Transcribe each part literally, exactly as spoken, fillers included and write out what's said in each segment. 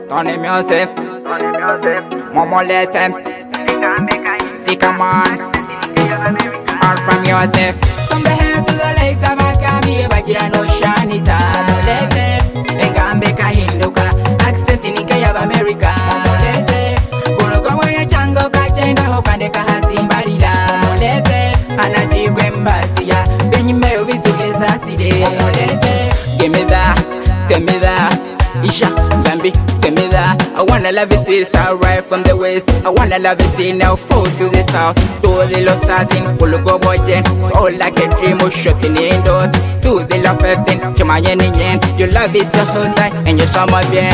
Tony Music, Momo Letem, Sikaman, all from Yosef. From the head to the legs of a Gabi, Bagira no Shanita, Molete, Engambeka Hinduka, accent in Ikea of America, Molete, Kurokawa Chango, Kachenda, Hokandeka Hatim Barida, Molete, Anati Gwembatia, Benime with together, Side, Molete, give me that, tell me that. Isha, Gambi, tell me that I wanna love it, it's alright from the west. I wanna love it, now fall to the south. To the love starting, full of go watching. Soul like a dream, or shooting in dot. To the love fifteen, to my yen yen. Your love is the whole time, and your summer bien.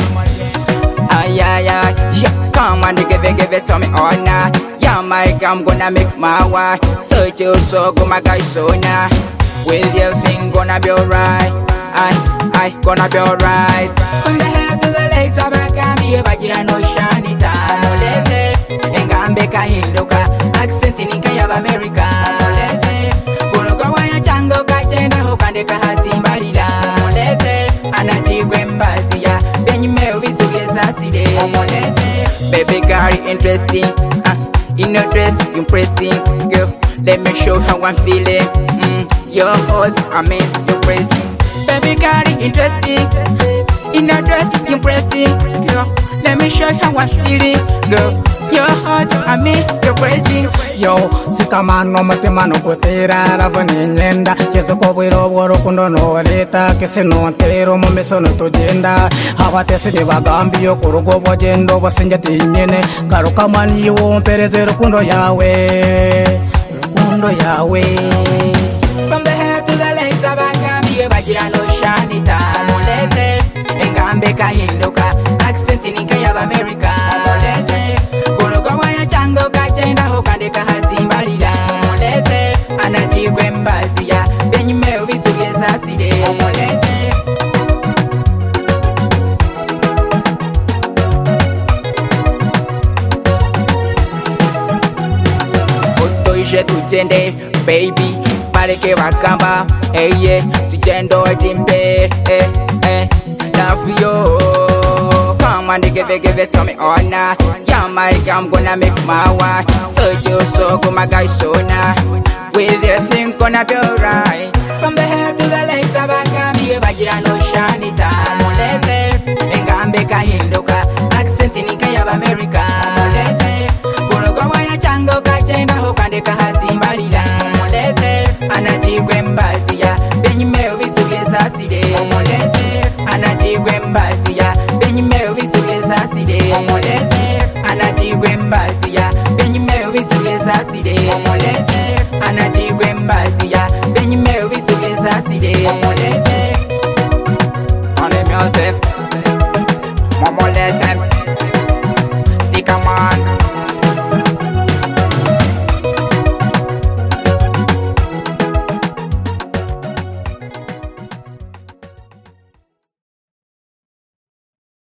Ay, ay, ay, yeah, come on, give it, give it to me all night. Yeah, my I'm gonna make my wife. Search your soul, go my guy, so now. With your thing, gonna be alright. I, I, gonna be alright. From the head to the legs of a Gami, Bagira no Shanita, Molete, Engambeka Hinduka, accent in Ikea of America, Molete, Kurokawa Chango, Kachenda, Hokandeka Hatim Barida, Molete, Anati Gwembatia, Benime with together, Side, Molete, baby girl, interesting, uh, in your dress, impressing, girl, let me show how I'm feeling, mm, your heart, I mean, you're praising. Baby girl, interesting. In a dress, impressing. Girl, let me show you how I'm feeling. Girl, your heart, I mean, you're crazy. Yo, Sikaman no matemano kutera ravani nyenda. Yeso kobiro woro kundo no leta kese no antero mo meso no tojenda. Hawate se deva gambio kurugo wajendo wasenja tinyene. Karo kamani yo perezero kundo yawe. Kundo yawe. From the head to the legs of a Gambia, Bagira no Shanita, Molete, Engambeka Hinduka, accent in Ikea of America, Molete, Kurokawa Chango, Kachenda, Hokandeka Hatim Barida, Molete, Anati Gwembatia, Benime with together, Side, Molete. Otoishe tujende, baby. Pareke wakamba, eh yeah, tujendo jimbe, eh eh, love you. Come on, give it, give it to me all night. Yeah, my I'm gonna make my wife. So you so go my guy so now. With your thing gonna be alright. From the head to the legs of a Gambia, Bagira no Shanita, Molete, Engambeka Hinduka, accent in Ikea of America, Molete, Kurokawa Chango, Kachenda, Hokandeka Hatim Barida, Molete, Anati Gwembatia, Benime with together, Side, Molete, Anati Gwembatia, Benime with together, Side, Molete, Anati Gwembatia, Benime with together, Side, Molete, Anati Gwembatia, Benime with together, Side, Molete. On the music.